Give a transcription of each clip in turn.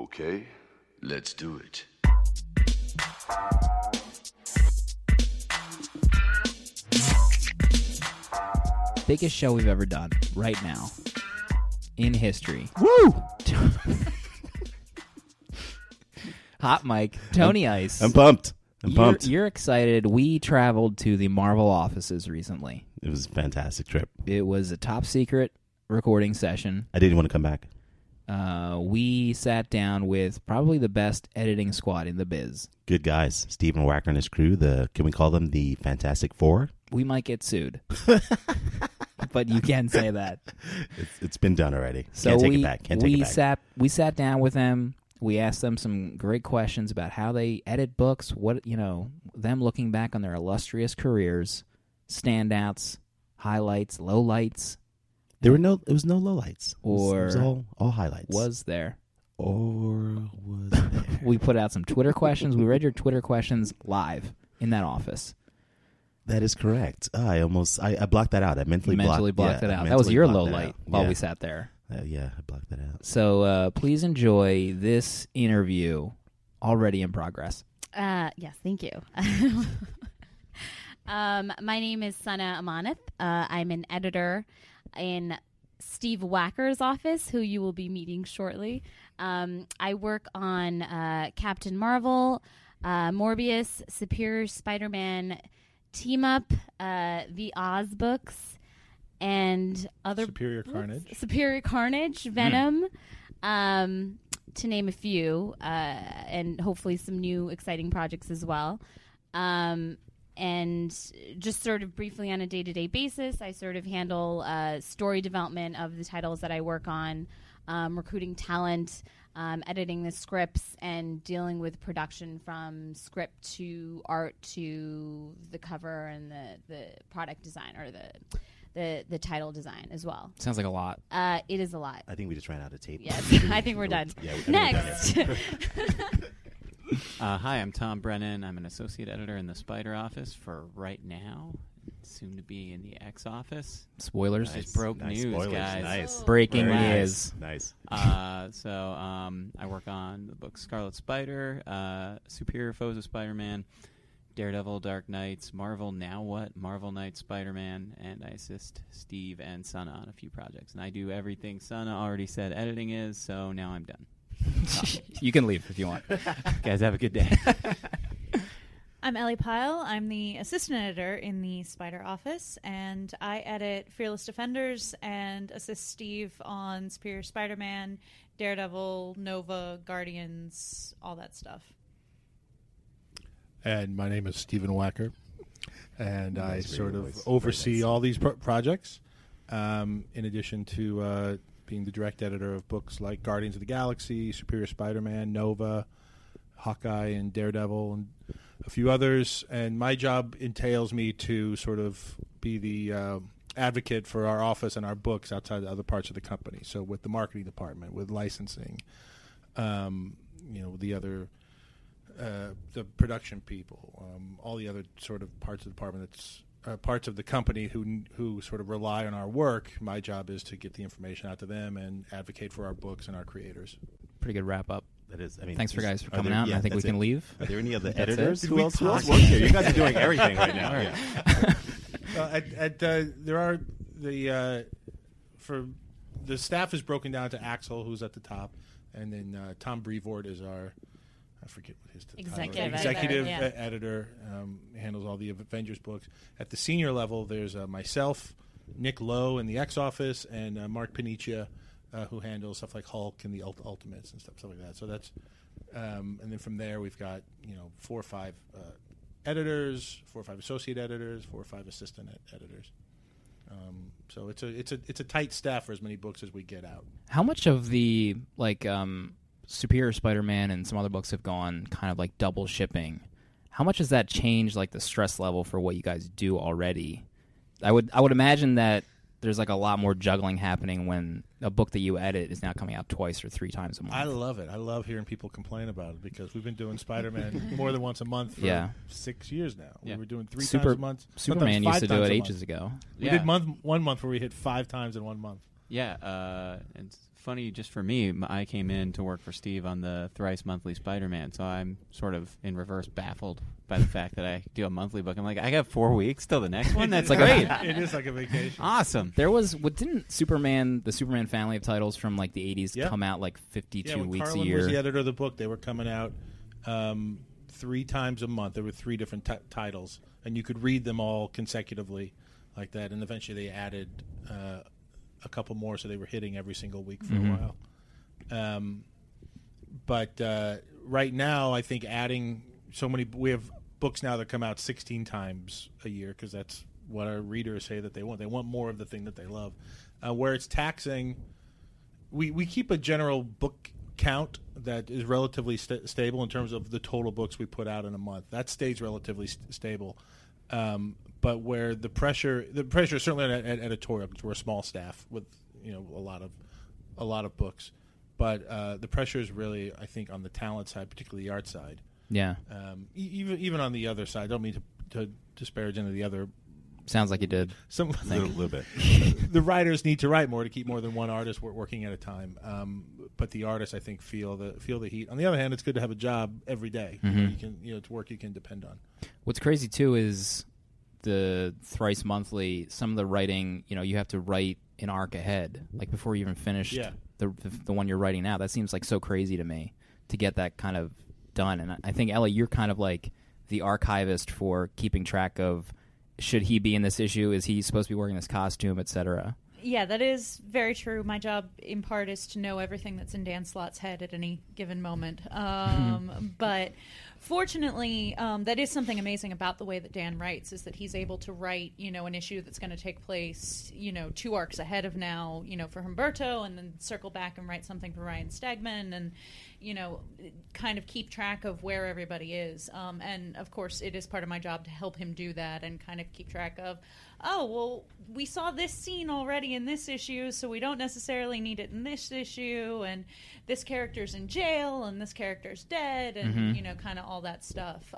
Okay, let's do it. Biggest show we've ever done right now in history. Woo! Hot mic, Tony Ice. I'm pumped. Pumped. You're excited. We traveled to the Marvel offices recently. It was a fantastic trip. It was a top secret recording session. I didn't want to come back. We sat down with probably the best editing squad in the biz. Good guys. Stephen Wacker and his crew. Can we call them the Fantastic Four? We might get sued. But you can say that. It's been done already. So Can't take it back. Can't take it back. We sat down with them. We asked them some great questions about how they edit books, them looking back on their illustrious careers, standouts, highlights, lowlights. It was no lowlights. It was all highlights. Was there? Or was there? We put out some Twitter questions. We read your Twitter questions live in that office. That is correct. I blocked that out. I mentally blocked it out. That was your low light while we sat there. I blocked that out. So please enjoy this interview already in progress. Yes, thank you. My name is Sana Amanat. I'm an editor in Steve Wacker's office, who you will be meeting shortly. I work on Captain Marvel, Morbius, Superior Spider-Man, Team Up, the Oz books, and other Superior Carnage, Venom, to name a few, and hopefully some new exciting projects as well. And just sort of briefly on a day-to-day basis, I sort of handle story development of the titles that I work on, recruiting talent, editing the scripts, and dealing with production from script to art to the cover and the product design or the title design as well. Sounds like a lot. It is a lot. I think we just ran out of tape. Yes, I think we're done. Next. Hi, I'm Tom Brennan. I'm an associate editor in the Spider office for Right Now, soon to be in the X office. Spoilers. Nice, broke nice news, spoilers. guys. Nice. Breaking Very news. Nice. I work on the book Scarlet Spider, Superior Foes of Spider-Man, Daredevil, Dark Knights, Marvel Now What, Marvel Knights, Spider-Man, and I assist Steve and Sana on a few projects. And I do everything Sana already said editing is, so now I'm done. You can leave if you want. Guys, have a good day. I'm Ellie Pyle. I'm the assistant editor in the Spider office, and I edit Fearless Defenders and assist Steve on Superior Spider-Man, Daredevil, Nova, Guardians, all that stuff. And my name is Stephen Wacker, and I Nice sort radio of voice. oversee Very nice. all these projects, in addition to being the direct editor of books like Guardians of the Galaxy, Superior Spider-Man, Nova, Hawkeye, and Daredevil, and a few others. And my job entails me to sort of be the advocate for our office and our books outside the other parts of the company. So with the marketing department, with licensing, the other... the production people, all the other sort of parts of the department that's parts of the company who sort of rely on our work. My job is to get the information out to them and advocate for our books and our creators. Pretty good wrap up. That is. I mean, Thanks for just- guys for are coming there- out. yeah, I think we that's can it. leave. Are there any other That's editors? it? Who else talk? works here? You guys are doing everything right now. All right. Yeah. There are for the staff is broken down to Axel, who's at the top, and then Tom Brevoort is our. I forget what his Executive executive editor, editor, handles all the Avengers books. At the senior level, there's myself, Nick Lowe in the X office, and Mark Paniccia, who handles stuff like Hulk and the Ultimates and stuff like that. So that's, and then from there we've got 4 or 5 editors, 4 or 5 associate editors, 4 or 5 assistant editors. So it's a tight staff for as many books as we get out. How much of the Superior Spider-Man and some other books have gone kind of like double shipping? How much has that changed like the stress level for what you guys do already? I would imagine that there's like a lot more juggling happening when a book that you edit is now coming out twice or 3 times a month. I love it. I love hearing people complain about it because we've been doing Spider-Man more than once a month for 6 years now. Yeah. We were doing 3 times a month. Superman sometimes used 5 to do times it a ages month. ago. We did one month where we hit 5 times in 1 month. Yeah, it's funny just for me. I came in to work for Steve on the thrice monthly Spider-Man, so I'm sort of in reverse baffled by the fact that I do a monthly book. I'm like, I got 4 weeks till the next one. That's like great. It is like a vacation. Awesome. There was didn't the Superman family of titles from like the 80s Yeah. come out like 52 when weeks Carlin a year? was the editor of the book, they were coming out 3 times a month. There were 3 different titles, and you could read them all consecutively like that. And eventually they added a couple more, so they were hitting every single week for a while. But right now, I think adding we have books now that come out 16 times a year because that's what our readers say that they want. They want more of the thing that they love. Where it's taxing, we keep a general book count that is relatively stable in terms of the total books we put out in a month. That stays relatively stable. But where the pressure is certainly at editorial, because we're a small staff with a lot of books. But the pressure is really, I think, on the talent side, particularly the art side. Yeah. Even on the other side, I don't mean to disparage any of the other. Sounds like you did. A little bit. The writers need to write more to keep more than one artist working at a time. But the artists, I think, feel the heat. On the other hand, it's good to have a job every day. It's work you can depend on. What's crazy too is the thrice monthly. Some of the writing, you have to write an arc ahead, like before you even finished the one you're writing now. That seems like so crazy to me to get that kind of done. And I think, Ellie, you're kind of like the archivist for keeping track of, should he be in this issue? Is he supposed to be wearing this costume, etc.? Yeah, that is very true. My job, in part, is to know everything that's in Dan Slott's head at any given moment. But fortunately, that is something amazing about the way that Dan writes, is that he's able to write, an issue that's going to take place, 2 arcs ahead of now, for Humberto, and then circle back and write something for Ryan Stegman, and kind of keep track of where everybody is. And, of course, it is part of my job to help him do that and kind of keep track of, we saw this scene already in this issue, so we don't necessarily need it in this issue, and this character's in jail, and this character's dead, and, kind of all that stuff.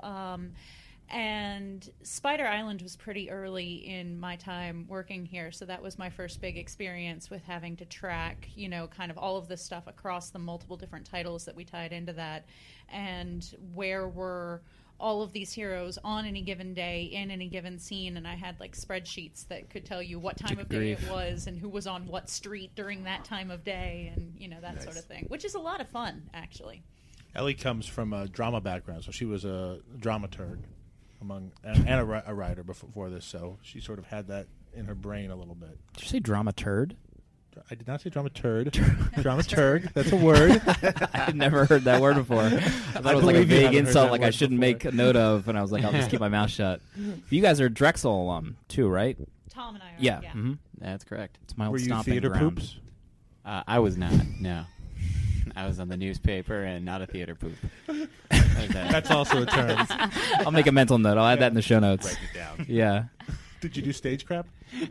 And Spider Island was pretty early in my time working here, so that was my first big experience with having to track, kind of all of this stuff across the multiple different titles that we tied into that, and where were all of these heroes on any given day in any given scene. And I had like spreadsheets that could tell you what time of day it was and who was on what street during that time of day, and that sort of thing, which is a lot of fun, actually. Ellie comes from a drama background, so she was a dramaturg and a writer before this, so she sort of had that in her brain a little bit. Did you say dramaturg? I did not say dramaturg. Dramaturg, that's a word. I had never heard that word before. I thought it was like a vague insult, like I shouldn't make a note of, and I was like, I'll just keep my mouth shut. You guys are Drexel alum, too, right? Tom and I are. Yeah. Mm-hmm. That's correct. It's my old Were you stomping theater ground. poops? I was not, no. I was on the newspaper and not a theater poop. That's also a term. I'll make a mental note. I'll add that in the show notes. Write it down. Yeah. Did you do stage crap?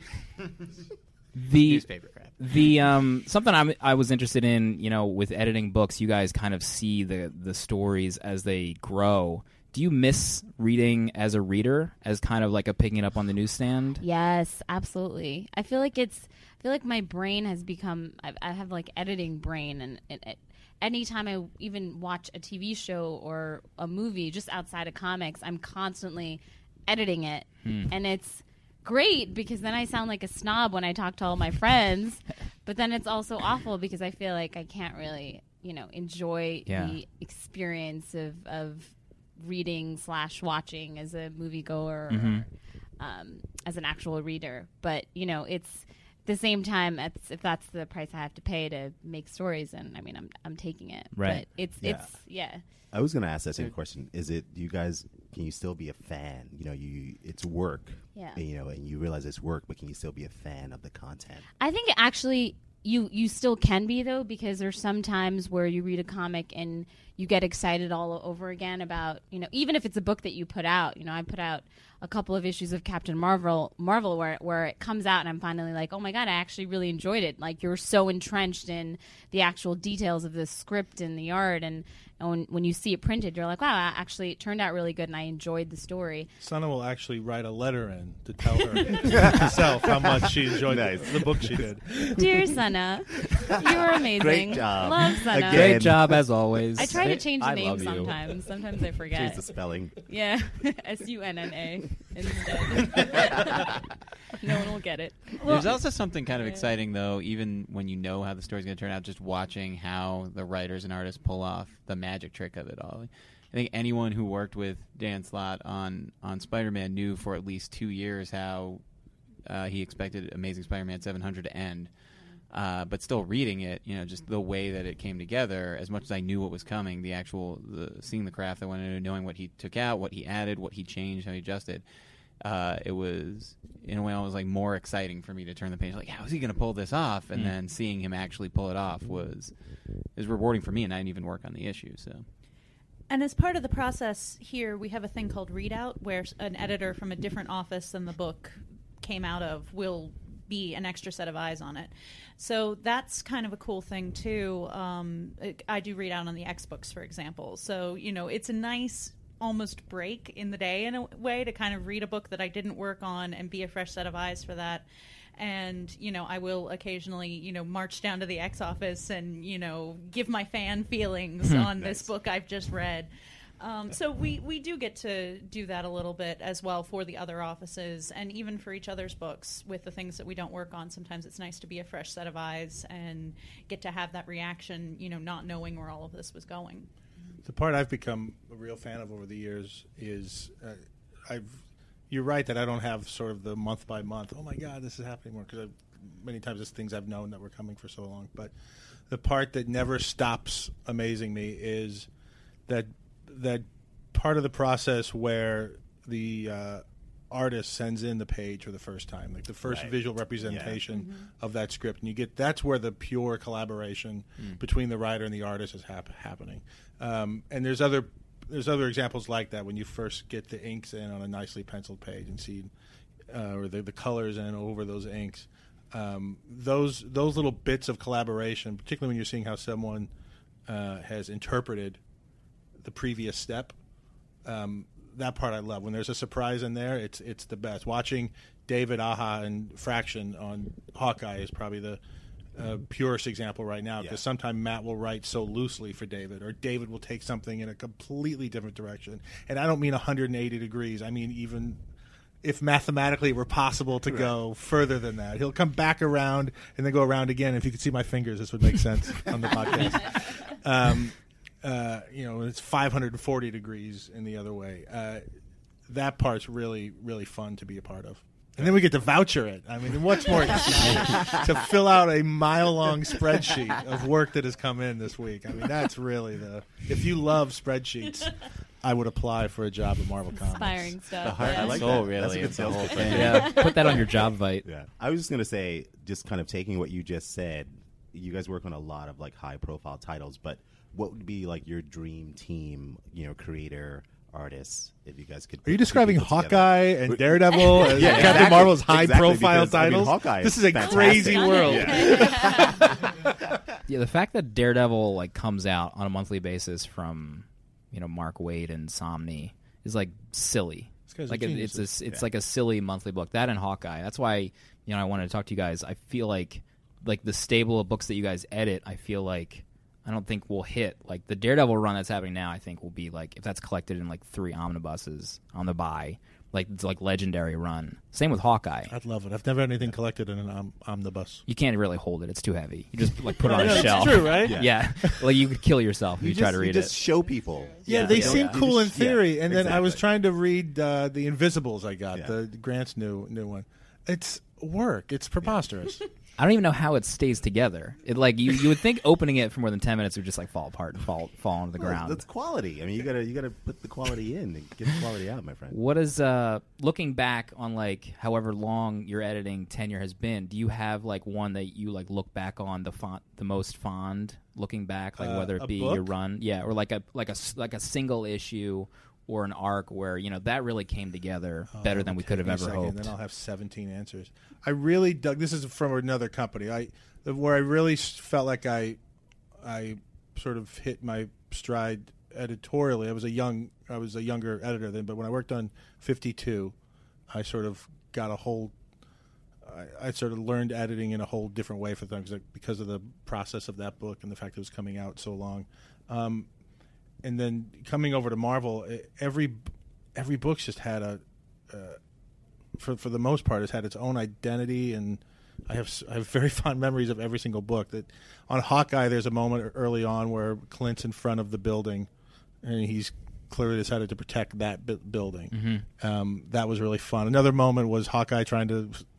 Newspaper crap. The something I was interested in, with editing books, you guys kind of see the stories as they grow. Do you miss reading as a reader, as kind of like a picking it up on the newsstand? Yes, absolutely. I feel like my brain has become. I have like editing brain, and anytime I even watch a TV show or a movie just outside of comics, I'm constantly editing it, and it's great because then I sound like a snob when I talk to all my friends, but then it's also awful because I feel like I can't really, enjoy the experience of reading / watching as a moviegoer or as an actual reader. But, it's the same time, if that's the price I have to pay to make stories, and I mean, I'm taking it. Right. But it's I was going to ask that same question. Is it, can you still be a fan? It's work. Yeah. And you realize it's work, but can you still be a fan of the content? I think actually you still can be, though, because there's some times where you read a comic and you get excited all over again about, even if it's a book that you put out. I put out a couple of issues of Captain Marvel where it comes out and I'm finally like, oh my God, I actually really enjoyed it. Like, you're so entrenched in the actual details of the script and the art, and when you see it printed, you're like, wow, actually it turned out really good and I enjoyed the story. Sana will actually write a letter in to tell her herself how much she enjoyed the book she did. Dear Sana, you were amazing. Great job. Love Sana. Again. Great job as always. I try to change the I name love you. sometimes. Sometimes I forget. Change the spelling. Yeah, Sunna instead. No one will get it. There's also something kind of exciting, though, even when you know how the story's going to turn out, just watching how the writers and artists pull off the magic trick of it all. I think anyone who worked with Dan Slott on Spider-Man knew for at least 2 years how he expected Amazing Spider-Man 700 to end. But still reading it, just the way that it came together, as much as I knew what was coming, seeing the craft that went into knowing what he took out, what he added, what he changed, how he adjusted, it was, in a way, almost like more exciting for me to turn the page. Like, how is he going to pull this off? And then seeing him actually pull it off was rewarding for me, and I didn't even work on the issue. So. And as part of the process here, we have a thing called readout, where an editor from a different office than the book came out of will be an extra set of eyes on it. So that's kind of a cool thing, too. I do read out on the X books, for example. So, it's a nice almost break in the day in a way to kind of read a book that I didn't work on and be a fresh set of eyes for that. And, I will occasionally, march down to the X office and, give my fan feelings on this book I've just read. So we do get to do that a little bit as well for the other offices and even for each other's books with the things that we don't work on. Sometimes it's nice to be a fresh set of eyes and get to have that reaction, not knowing where all of this was going. The part I've become a real fan of over the years is you're right that I don't have sort of the month by month, oh my God, this is happening more, because many times it's things I've known that were coming for so long. But the part that never stops amazing me is that part of the process where the artist sends in the page for the first time, like the first visual representation of that script, and that's where the pure collaboration between the writer and the artist is happening. And there's other examples like that when you first get the inks in on a nicely penciled page and see or the colors in over those inks. Those little bits of collaboration, particularly when you're seeing how someone has interpreted the previous step, that part I love. When there's a surprise in there, it's the best. Watching David Aja and Fraction on Hawkeye is probably the purest example right now, because sometimes Matt will write so loosely for David, or David will take something in a completely different direction. And I don't mean 180 degrees. I mean, even if mathematically it were possible to go further than that, he'll come back around and then go around again. If you could see my fingers, this would make sense on the podcast. It's 540 degrees in the other way. That part's really, really fun to be a part of. And then we get to voucher it. I mean, what's more exciting to fill out a mile-long spreadsheet of work that has come in this week? I mean, that's really if you love spreadsheets, I would apply for a job at Marvel Comics. Inspiring stuff. The heart yeah. and like soul, that. really. That's a good of the whole sales pitch. thing. Yeah, put that on your job vite. Yeah, I was just gonna say, just kind of taking what you just said. You guys work on a lot of like high-profile titles, but what would be like your dream team? Creator, artists. If you guys could, Are you describing put people Hawkeye and Daredevil as Yeah, Captain exactly. Marvel's Exactly, high-profile because, I mean, titles? Hawkeye This is is a fantastic. crazy world. Yeah, the fact that Daredevil like comes out on a monthly basis from Mark Waid and Somni is like silly. guys are Like geniuses. it's like a silly monthly book. That and Hawkeye. That's why I wanted to talk to you guys. I feel like the stable of books that you guys edit, I feel like I don't think will hit like the Daredevil run that's happening now. I think will be like if that's collected in like 3 omnibuses on the buy, like it's like legendary run. Same with Hawkeye. I'd love it. I've never had anything collected in an omnibus. You can't really hold it; it's too heavy. You just like put it on a That's shelf. true, right? Yeah, like you could kill yourself if you try to read you just it. show people. Yeah, they You seem don't- cool you in just- theory. yeah, And then I was exactly. trying to read the Invisibles I got, Yeah. the Grant's new one. It's work. It's preposterous. I don't even know how it stays together. It like you would think opening it for more than 10 minutes would just like fall apart and fall onto the Well, ground. That's quality. I mean, you gotta put the quality in and get the quality out, my friend. What is looking back on like however long your editing tenure has been? Do you have like one that you like look back on the most fond looking back, like whether a it be book? your run, or like a single issue or an arc where that really came together better than we could have ever hoped? Then I'll have 17 answers. I really dug. This is from another company. Where I really felt like I sort of hit my stride editorially. I was a younger editor then, but when I worked on 52, I sort of got a whole. I sort of learned editing in a whole different way for things because of the process of that book and the fact it was coming out so long. And then coming over to Marvel, every book's just had for the most part, has had its own identity, and I have very fond memories of every single book. That on Hawkeye, there's a moment early on where Clint's in front of the building, and he's clearly decided to protect that building. Mm-hmm. That was really fun. Another moment was Hawkeye trying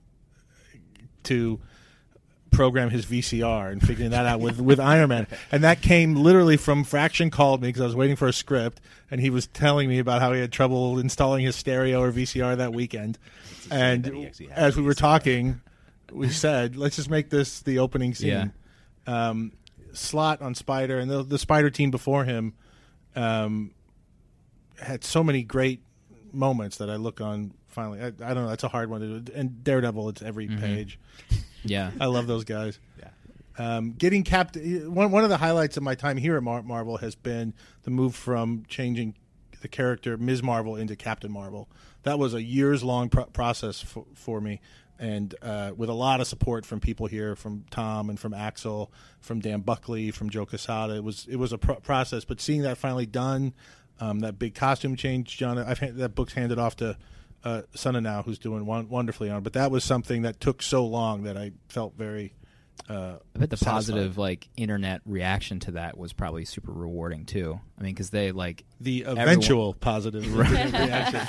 to program his VCR and figuring that out with Iron Man. And that came literally from Fraction called me because I was waiting for a script, and he was telling me about how he had trouble installing his stereo or VCR that weekend. And as we were talking, we said, let's just make this the opening scene. Yeah. Slott on Spider, and the Spider team before him had so many great moments that I look on finally. I don't know, that's a hard one to do. And Daredevil, it's every page. Yeah. I love those guys. Yeah. Getting one of the highlights of my time here at Marvel has been the move from changing the character Ms. Marvel into Captain Marvel. That was a years-long process for me, and with a lot of support from people here, from Tom and from Axel, from Dan Buckley, from Joe Quesada. It was a process, but seeing that finally done, that big costume change, John, that book's handed off to Sana now, who's doing wonderfully on. But that was something that took so long that I felt very I bet the satisfied. positive internet reaction to that was probably super rewarding too. I mean, because they the eventual positive reaction.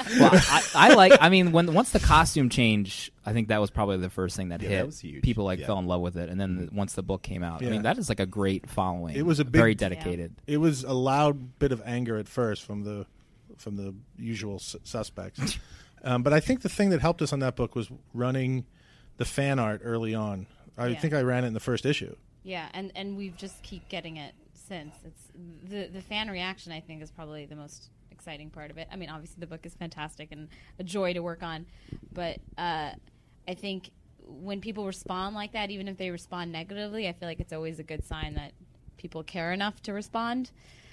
Well, once the costume change, I think that was probably the first thing that hit. That was huge. People fell in love with it, and then once the book came out, I mean, that is a great following. It was very dedicated. It was a loud bit of anger at first from the usual suspects. But I think the thing that helped us on that book was running the fan art early on. I think I ran it in the first issue. Yeah, and we've just keep getting it since. It's the fan reaction, I think, is probably the most exciting part of it. I mean, obviously the book is fantastic and a joy to work on, but I think when people respond like that, even if they respond negatively, I feel like it's always a good sign that people care enough to respond.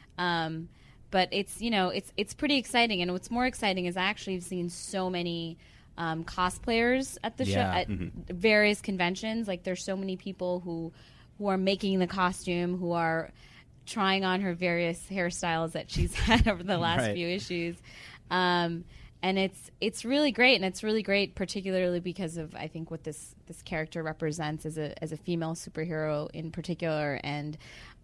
But it's it's pretty exciting, and what's more exciting is I actually have seen so many cosplayers at the show at various conventions. Like, there's so many people who are making the costume, who are trying on her various hairstyles that she's had over the last few issues, and it's really great, and it's really great particularly because of, I think, what this character represents as a female superhero in particular, and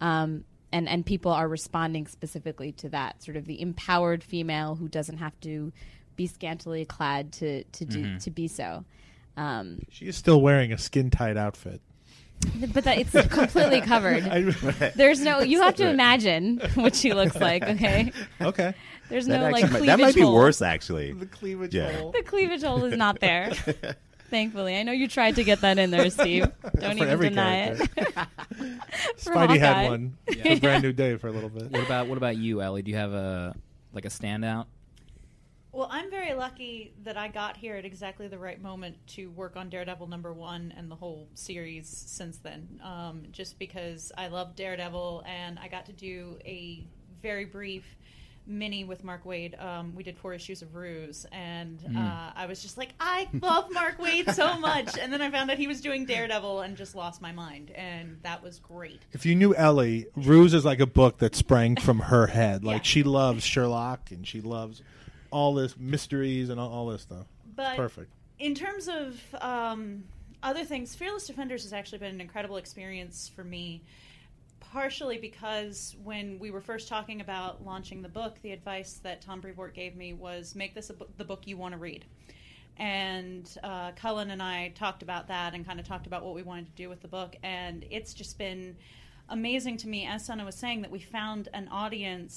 people are responding specifically to that, sort of the empowered female who doesn't have to be scantily clad to be so. She is still wearing a skin-tight outfit. But it's completely covered. There's no. You have to imagine what she looks like. Okay. Okay. There's That no actually cleavage that might be hole. worse, actually. The cleavage hole. The cleavage hole is not there. Thankfully, I know you tried to get that in there, Steve. Don't For even every deny character. it. For Spidey had Hawkeye. one. A brand new day for a little bit. What about you, Ellie? Do you have a standout? Well, I'm very lucky that I got here at exactly the right moment to work on Daredevil #1 and the whole series since then. Just because I love Daredevil, and I got to do a very brief mini with Mark Waid. We did 4 issues of Ruse, and I was just like, I love Mark Waid so much. And then I found out he was doing Daredevil and just lost my mind, and that was great. If you knew Ellie, Ruse is like a book that sprang from her head. Like, Yeah. she loves Sherlock, and she loves all this mysteries and all this stuff. But It's perfect. in terms of other things, Fearless Defenders has actually been an incredible experience for me, partially because when we were first talking about launching the book, the advice that Tom Brevoort gave me was make this the book you want to read. And Cullen and I talked about that and kind of talked about what we wanted to do with the book, and it's just been amazing to me, as Sana was saying, that we found an audience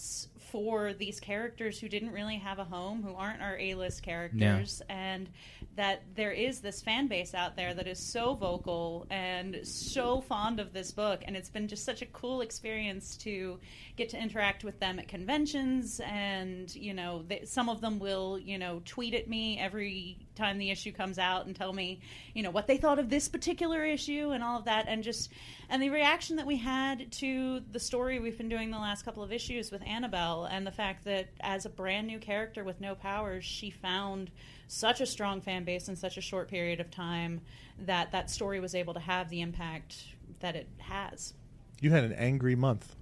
for these characters who didn't really have a home, who aren't our A-list characters, and that there is this fan base out there that is so vocal and so fond of this book, and it's been just such a cool experience to get to interact with them at conventions, and some of them will tweet at me every time the issue comes out and tell me what they thought of this particular issue and all of that, and the reaction that we had to the story we've been doing the last couple of issues with Annabelle, and the fact that as a brand new character with no powers, she found such a strong fan base in such a short period of time that story was able to have the impact that it has. You had an angry month.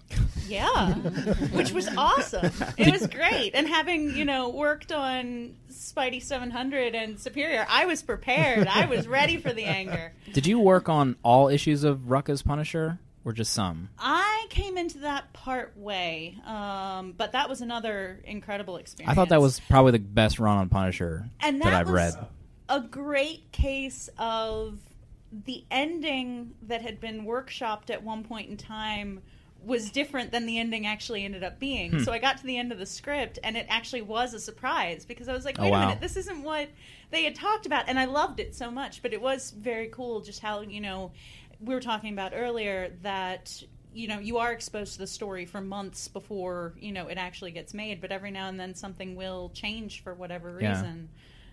Yeah, which was awesome. It was great. And having, worked on Spidey 700 and Superior, I was prepared. I was ready for the anger. Did you work on all issues of Rucka's Punisher, or just some? I came into that part way, but that was another incredible experience. I thought that was probably the best run on Punisher and that I've read. A great case of the ending that had been workshopped at one point in time was different than the ending actually ended up being. So I got to the end of the script, and it actually was a surprise, because I was like, wait a minute, this isn't what they had talked about, and I loved it so much. But it was very cool just how, we were talking about earlier that, you are exposed to the story for months before, it actually gets made, but every now and then something will change for whatever reason.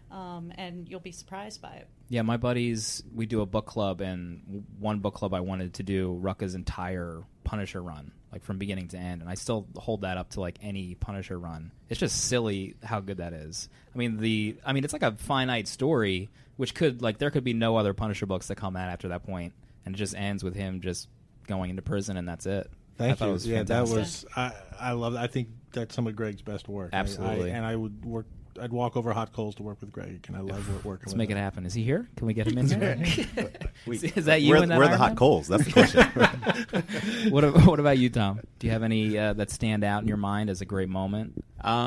And you'll be surprised by it. Yeah, my buddies, we do a book club, and one book club I wanted to do Rucka's entire Punisher run, like from beginning to end, and I still hold that up to like any Punisher run. It's just silly how good that is. I mean, it's like a finite story, which there could be no other Punisher books that come out after that point, and it just ends with him just going into prison, and that's it. Thank you. It was yeah, fantastic. that was I love that. I think that's some of Greg's best work. Absolutely. I'd walk over hot coals to work with Greg, and I love working Let's with make him. it happen. Is he here? Can we get him in here? Is that you? Where in that are the Iron hot Man? coals? That's the question. What about you, Tom? Do you have any that stand out in your mind as a great moment?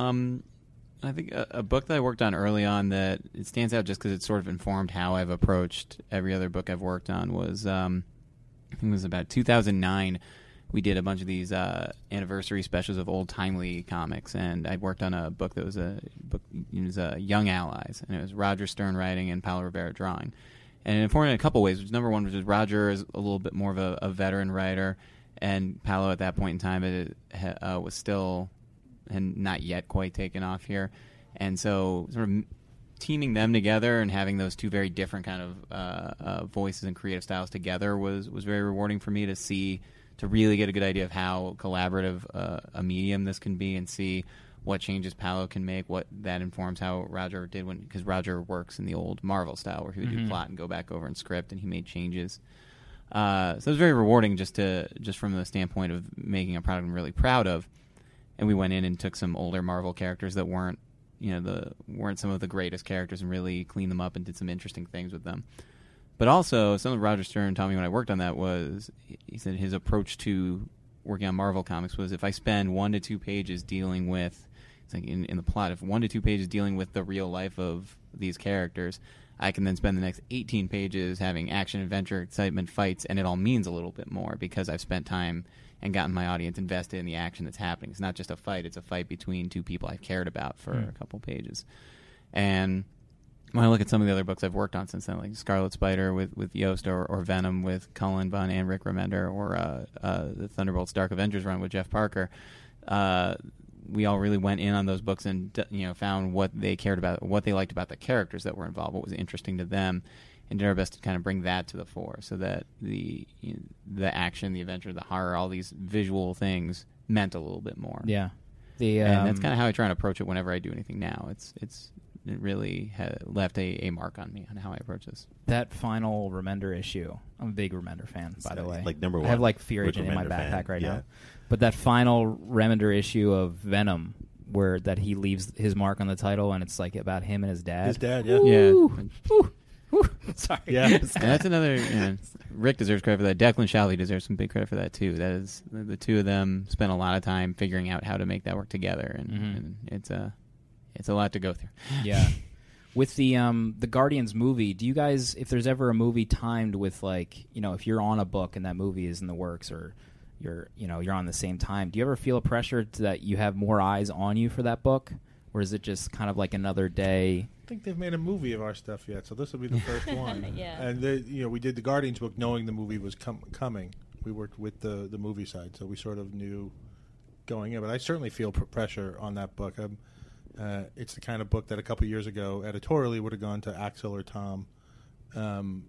I think a book that I worked on early on that it stands out just because it sort of informed how I've approached every other book I've worked on was, I think it was about 2009. We did a bunch of these anniversary specials of old timely comics, and I worked on a book that was Young Allies, and it was Roger Stern writing and Paulo Rivera drawing. And it informed in a couple ways. Number one was just Roger is a little bit more of a veteran writer, and Paulo at that point in time was still and not yet quite taken off here. And so sort of teaming them together and having those two very different kind of voices and creative styles together was very rewarding for me to really get a good idea of how collaborative a medium this can be, and see what changes Paulo can make, what that informs how Roger did because Roger works in the old Marvel style where he would do plot and go back over and script, and he made changes. So it was very rewarding just from the standpoint of making a product I'm really proud of. And we went in and took some older Marvel characters that weren't some of the greatest characters and really cleaned them up and did some interesting things with them. But also, something Roger Stern told me when I worked on that was, he said his approach to working on Marvel comics was, if I spend 1 to 2 pages dealing with, it's like in the plot, if 1 to 2 pages dealing with the real life of these characters, I can then spend the next 18 pages having action, adventure, excitement, fights, and it all means a little bit more because I've spent time and gotten my audience invested in the action that's happening. It's not just a fight, it's a fight between two people I've cared about for a couple pages. And when I look at some of the other books I've worked on since then, like Scarlet Spider with Yost, or Venom with Cullen Bunn and Rick Remender, or the Thunderbolts Dark Avengers run with Jeff Parker, we all really went in on those books and found what they cared about, what they liked about the characters that were involved, what was interesting to them, and did our best to kind of bring that to the fore, so that the action, the adventure, the horror, all these visual things meant a little bit more. Yeah, and that's kind of how I try and approach it whenever I do anything now. It really left a mark on me on how I approach this. That final Remender issue, I'm a big Remender fan, by the way. Like number one. I have like Fear Rick Agent in my Remender backpack fan. right Yeah. now. But that final Remender issue of Venom, where that he leaves his mark on the title, and it's like about him and his dad. His dad, yeah. Ooh. Ooh. Ooh. Sorry. Yeah. And that's another. Rick deserves credit for that. Declan Shalvey deserves some big credit for that too. That is, the two of them spent a lot of time figuring out how to make that work together, and it's a lot to go through. Yeah. With the Guardians movie, do you guys, if there's ever a movie timed with, like, if you're on a book and that movie is in the works, or you're on the same time. Do you ever feel a pressure that you have more eyes on you for that book, or is it just kind of like another day? I think they've made a movie of our stuff yet, so this will be the first one. Yeah. And we did the Guardians book knowing the movie was coming. We worked with the movie side, so we sort of knew going in. But I certainly feel pressure on that book. It's the kind of book that a couple years ago editorially would have gone to Axel or Tom. So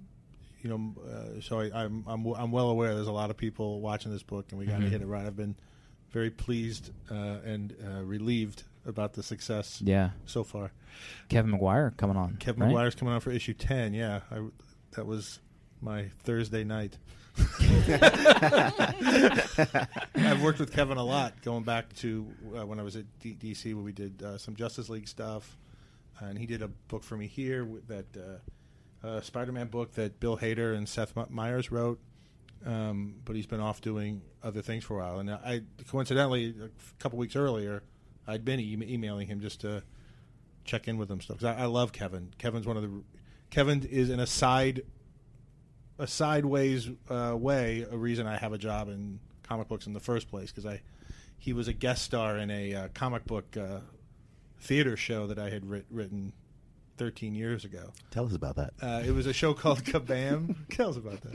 I'm well aware there's a lot of people watching this book, and we got to hit it right. I've been very pleased and relieved about the success so far. Kevin McGuire coming on. Kevin McGuire's coming on for issue 10, yeah. That was my Thursday night. I've worked with Kevin a lot, going back to when I was at DC, where we did some Justice League stuff. And he did a book for me here, that Spider-Man book that Bill Hader and Seth Meyers wrote. But he's been off doing other things for a while. And I coincidentally, a couple weeks earlier, I'd been emailing him just to check in with him stuff. 'Cause I love Kevin. Kevin is in a sideways way a reason I have a job in comic books in the first place, because he was a guest star in a comic book theater show that I had written 13 years ago. Tell us about that. It was a show called Kabam. Tell us about that.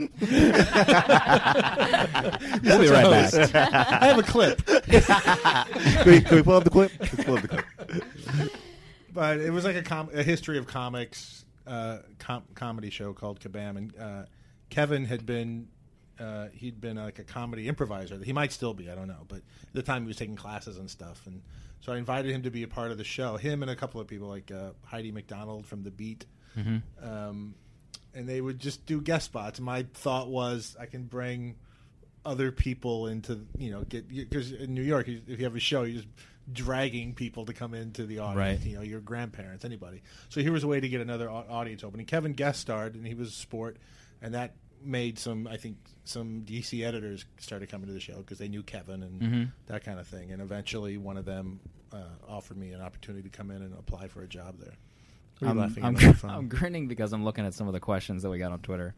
We'll be right back. I have a clip. Can we pull up the clip? Let's pull up the clip. But it was like a history of comics comedy show called Kabam, and Kevin had been he'd been like a comedy improviser. He might still be, I don't know, but at the time he was taking classes and stuff, and so I invited him to be a part of the show. Him and a couple of people like Heidi McDonald from The Beat, and they would just do guest spots. My thought was I can bring other people into because in New York, if you have a show, you just dragging people to come into the audience, right. Your grandparents, anybody. So here was a way to get another audience opening. Kevin guest starred, and he was a sport, and that made some DC editors started coming to the show because they knew Kevin and that kind of thing. And eventually one of them offered me an opportunity to come in and apply for a job there. I'm grinning because I'm looking at some of the questions that we got on Twitter.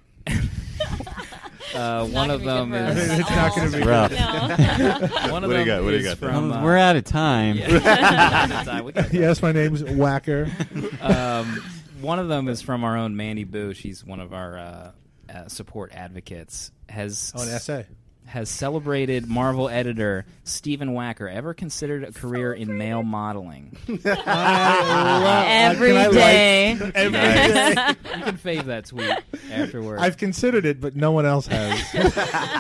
One of them is it's not going to be rough. one of What do you them got? What do you is got? from We're out of time. Yes, my name's Whacker. One of them is from our own Mandy Boo. She's one of our support advocates. An essay. Has celebrated Marvel editor Stephen Wacker ever considered a career in male modeling? Every day. You can fave that tweet afterwards. I've considered it, but no one else has.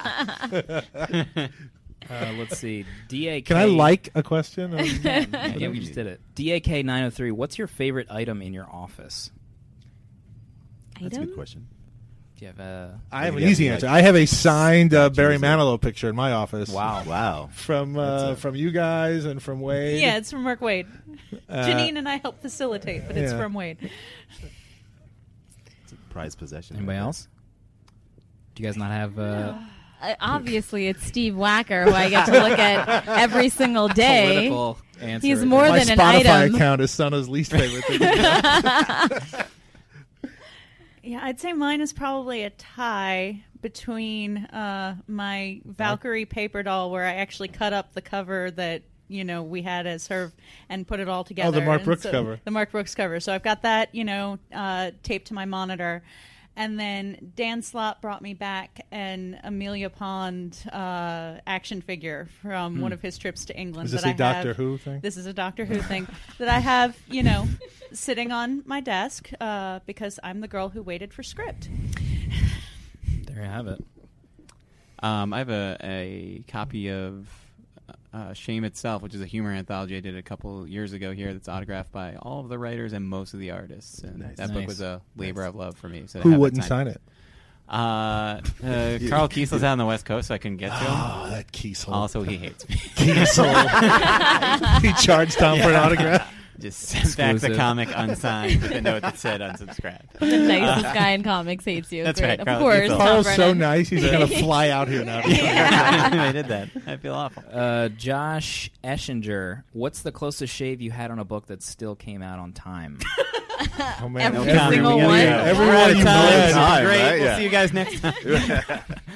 Let's see. DAK. Can I like a question? Yeah, we just did it. DAK 903. What's your favorite item in your office? That's a good question. Do you have a? I have an easy answer. I have a signed Barry Manilow picture in my office. Wow. From you guys and from Wade. Yeah, it's from Mark Wade. Janine and I help facilitate, but it's yeah. from Wade. It's a prized possession. Anybody else? Do you guys not have? Obviously, it's Steve Wacker, who I get to look at every single day. Political answer. He's right more there. My than an Spotify item. account is Sana's least favorite thing. Yeah, I'd say mine is probably a tie between my Valkyrie paper doll, where I actually cut up the cover that we had as her and put it all together. Oh, the Mark And Brooks so- cover. The Mark Brooks cover. So I've got that, taped to my monitor. And then Dan Slott brought me back an Amelia Pond action figure from one of his trips to England. Is this that a I Doctor have. Who thing? This is a Doctor Who thing that I have, sitting on my desk because I'm the girl who waited for script. There you have it. I have a copy of Shame Itself, which is a humor anthology I did a couple years ago here that's autographed by all of the writers and most of the artists. And Nice. that Nice. book was a labor of love for me. So to Who have it wouldn't signed- sign it? Carl Kiesel's out on the West Coast, so I couldn't get to him. Oh, that Kiesel. Also, he hates me. Kiesel. He charged Tom for an autograph. Just sent back the Exclusive. comic unsigned with a note that said unsubscribe. The nicest guy in comics hates you. That's Great. right, Of Carl course. Kiesel. Tom Carl's so Brennan. nice, he's going to fly out here now. I did that. I feel awful. Josh Eschinger, what's the closest shave you had on a book that still came out on time? Oh, man. Every single one. Everyone We're out of you've time. read. This is Time, great. right? We'll Yeah. see you guys next time.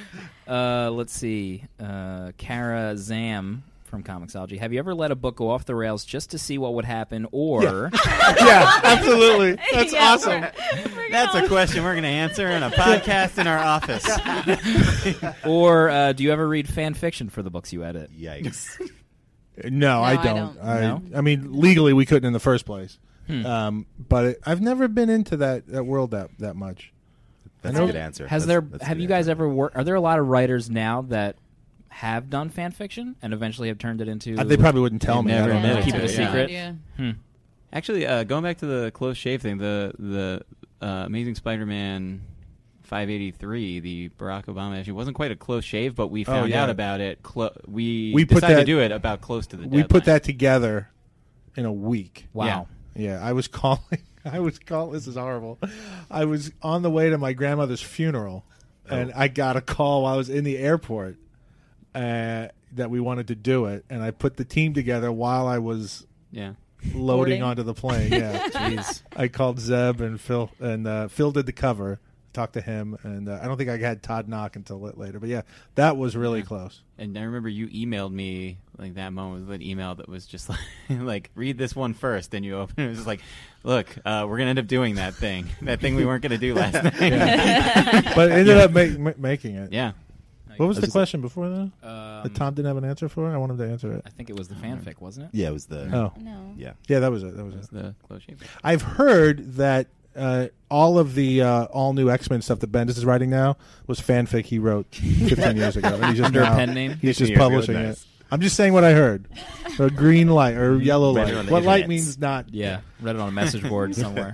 Let's see. Kara Zam from Comixology. Have you ever let a book go off the rails just to see what would happen, or Yeah, absolutely. That's Yeah, awesome. That's a question we're going to answer in a podcast in our office. or do you ever read fan fiction for the books you edit? Yikes. No, I I don't. don't. I mean, legally we couldn't in the first place. Hmm. But I've never been into that world that much. That's I know- a good answer. Has have you guys ever worked? Are there a lot of writers now that have done fan fiction and eventually have turned it into? They probably wouldn't tell me. I never don't know. admitted Keep it a to it, yeah. secret. Yeah. Hmm. Actually, going back to the close shave thing, the Amazing Spider-Man 583, the Barack Obama issue, wasn't quite a close shave, but we found yeah. out about it. We We put decided that- to do it about close to the We deadline. put that together in a week. Wow. Yeah, I was calling. This is horrible. I was on the way to my grandmother's funeral, and I got a call while I was in the airport that we wanted to do it, and I put the team together while I was Yeah. loading Boarding? onto the plane. Yeah, Jeez. I called Zeb and Phil, and Phil did the cover. Talked to him, and I don't think I had Todd knock until later. But yeah, that was really close. And I remember you emailed me like that moment with an email that was just like read this one first. And you open it. It was just like, look, we're going to end up doing that thing we weren't going to do last night. But ended up making it. Yeah. What was the Just- question before that? That Tom didn't have an answer for? I want him to answer it. I think it was the fanfic, wasn't it? Yeah, it was the. Oh, No. Yeah. yeah, that was it. That was That was it. the close shave. I've heard that all of the all new X-Men stuff that Bendis is writing now was fanfic he wrote 15 years ago. And he's just Under a now- pen name? He's 15 just years ago, publishing nice. it. I'm just saying what I heard. A green light or yellow Read it light. on the What light internets. means not. Yeah. Read it on a message board somewhere.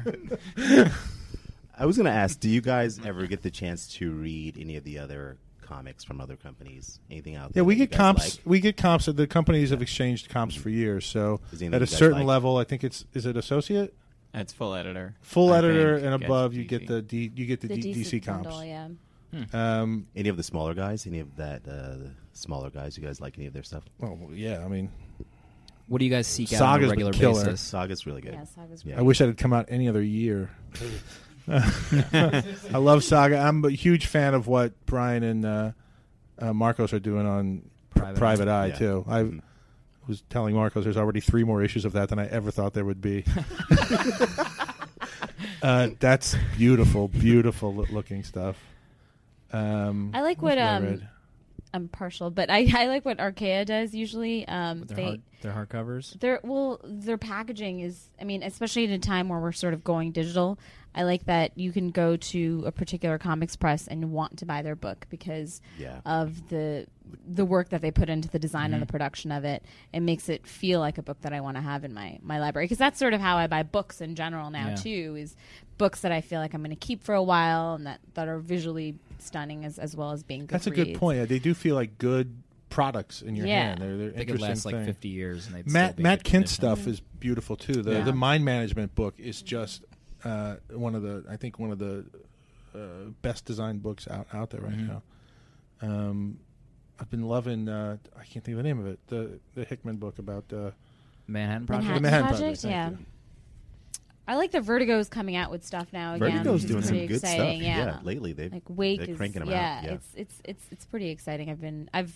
I was going to ask, do you guys ever get the chance to read any of the other comics from other companies? Anything out there? Yeah, we that you get guys comps. like? We get comps. The companies have exchanged comps for years. So Is there anything at a you guys certain like? level, I think is it associate, That's full editor. full I editor, think, and gets above you DC. get the DC comps. bundle, yeah. Any of the smaller guys? Any of that the smaller guys? You guys like any of their stuff? Well, yeah. I mean, What do you guys seek out on Saga's a the regular killer. basis? Saga's really good. Yeah, Saga's Yeah. I wish it had come out any other year. I love Saga. I'm a huge fan of what Brian and Marcos are doing on Private Eye Yeah. too. I was telling Marcos there's already 3 more issues of that than I ever thought there would be. That's beautiful, beautiful looking stuff. I like what read? I'm partial, but I like what Archaea does usually. With their hardcovers? Their packaging is, I mean, especially at a time where we're sort of going digital, I like that you can go to a particular comics press and want to buy their book because Yeah. of the work that they put into the design and the production of it. It makes it feel like a book that I want to have in my library, because that's sort of how I buy books in general now Yeah. too, is books that I feel like I'm going to keep for a while and that are visually stunning as well as being good That's a good reads. point. Yeah, they do feel like good products in your Yeah. hand. They're They could interesting last like thing. 50 years. And they'd Matt still be Matt good Kint's condition. stuff is beautiful too. The Yeah. the mind management book is just one of the best designed books out there right now. I've been loving I can't think of the name of it, the Hickman book about Manhattan Project? Manhattan, Manhattan Project, Project, thank yeah. you. I like that Vertigo's coming out with stuff now again. Vertigo's which doing is some pretty good stuff. exciting, Yeah, lately they've like Wake they're is cranking them yeah, out. Yeah, it's pretty exciting. I've been a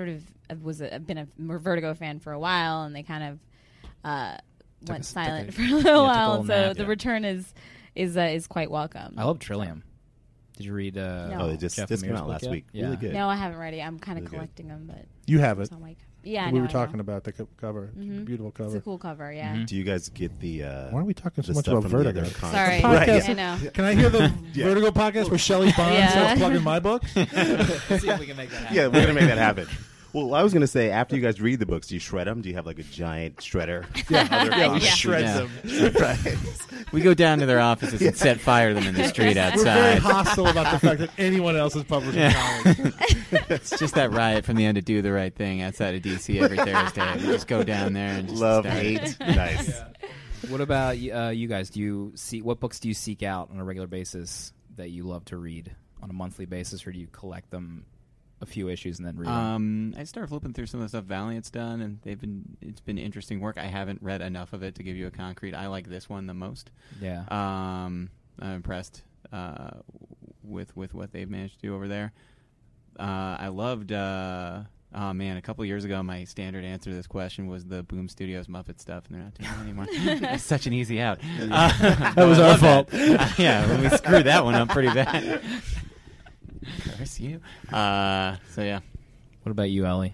Vertigo fan for a while, and they kind of went silent for a little took a while. little So nap, the yeah. return is quite welcome. I love Trillium. Did you read Oh, they just Jeff this came Lemire's out book last yet? week. Yeah. Really good. No, I haven't read it. I'm kind of Really good. collecting them, but You have it. it's on my yeah. I We know, were I talking know. about the cover. It's a beautiful It's cover. a cool cover, yeah. Mhm. Do you guys get the? Why are we talking so the much stuff about from the Vertigo? other comics? Sorry, Podcast. Right, I know. Can I hear the Yeah. Vertigo podcast where Shelley Bond Yeah. starts plugging my books? See if we can make that happen. Yeah, we're gonna make that happen. Well, I was gonna say, after you guys read the books, do you shred them? Do you have like a giant shredder? Yeah, we Yeah. shred Yeah. them. Right. We go down to their offices and set fire to them in the street We're very outside. hostile about the fact that anyone else is publishing comics. It's just that riot from the end to Do the Right Thing outside of DC every Thursday. We just go down there and just Love, start. hate, nice. What about you guys? What books do you seek out on a regular basis that you love to read on a monthly basis, or do you collect them a few issues and then read them? I started flipping through some of the stuff Valiant's done, and it's been interesting work. I haven't read enough of it to give you a concrete. I like this one the most. Yeah. I'm impressed with what they've managed to do over there. I loved. Oh man, a couple years ago, my standard answer to this question was the Boom Studios Muppet stuff, and they're not doing it anymore. That's such an easy out. That was our fault. Yeah, we screwed that one up pretty bad. Curse you. So yeah. What about you, Ellie?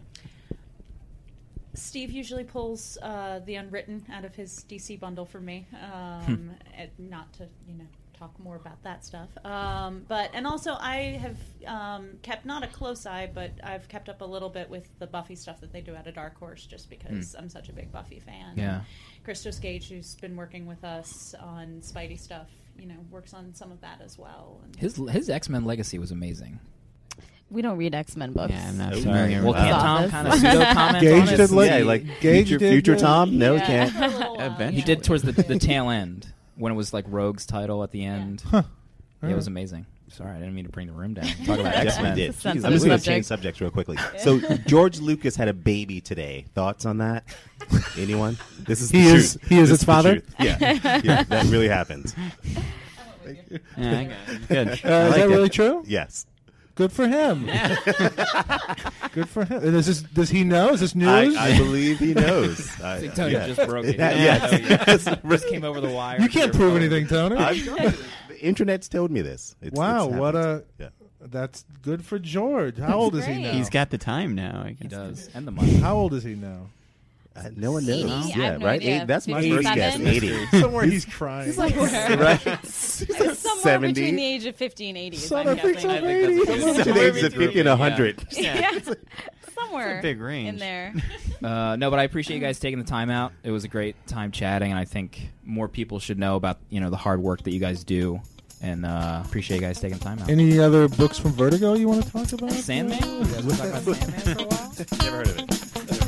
Steve usually pulls the Unwritten out of his DC bundle for me. Not to, talk more about that stuff. And also I have kept not a close eye, but I've kept up a little bit with the Buffy stuff that they do out of Dark Horse, just because I'm such a big Buffy fan. Yeah. And Christos Gage, who's been working with us on Spidey stuff, works on some of that as well. And His X-Men Legacy was amazing. We don't read X-Men books. Yeah, I'm not Oh, familiar Well, with can't that. Tom kind of pseudo comment Gage on it? did like- Yeah, like Gage future, did future the- Tom? No, Yeah. can't. a little, Eventually. He did towards the tail end when it was like Rogue's title at the end. Huh. Yeah, it was amazing. Sorry, I didn't mean to bring the room down. Talk about Yes, we X-Men. did. It's a sensitive I'm just going to subject. change subjects real quickly. So George Lucas had a baby today. Thoughts on that? Anyone? This is He the is- truth. he is This its the father? truth. Yeah, that really happened. Yeah, I got it. Good. Is like that it. really true? Yes. Good for him. Good for him. Does he know? Is this news? I believe he knows. I think Tony yeah. just broke it. Yeah, Yeah, yes. Just came over the wire. you can't prove anything, Tony. The internet's told me this. Wow, it's what happened. a... Yeah. That's good for George. How old is he great. now? He's got the time now. I guess. He does, and the money. How old is he now? No one knows. 80? I Yeah, have no right? idea. That's my first 57? guess. 80. Somewhere he's crying. Right? Somewhere 70. between the age of 50 and 80 is Son, I'm I think guessing. so. I think that's a good- Today's at 50 and 100. Yeah. Somewhere big range. in there. No, but I appreciate you guys taking the time out. It was a great time chatting, and I think more people should know about the hard work that you guys do. And appreciate you guys taking the time out. Any other books from Vertigo you want to talk about? Sandman? You guys want to talk about Sandman for a while? Never heard of it.